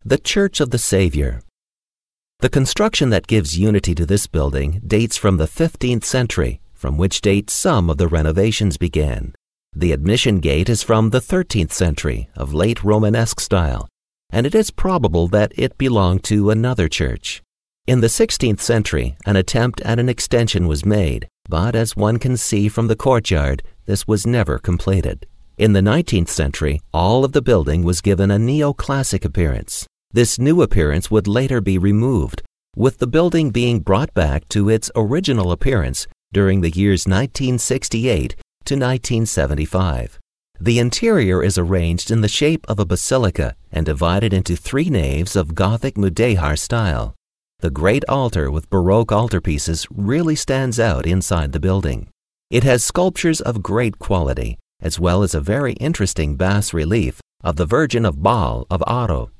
The Church of the Savior. The construction that gives unity to this building dates from the 15th century, from which date some of the renovations began. The admission gate is from the 13th century, of late Romanesque style, and it is probable that it belonged to another church. In the 16th century, an attempt at an extension was made, but as one can see from the courtyard, this was never completed. In the 19th century, all of the building was given a neoclassic appearance. This new appearance would later be removed, with the building being brought back to its original appearance during the years 1968 to 1975. The interior is arranged in the shape of a basilica and divided into 3 naves of Gothic Mudéjar style. The great altar with Baroque altarpieces really stands out inside the building. It has sculptures of great quality, as well as a very interesting bas-relief of the Virgin of Baal of Aro.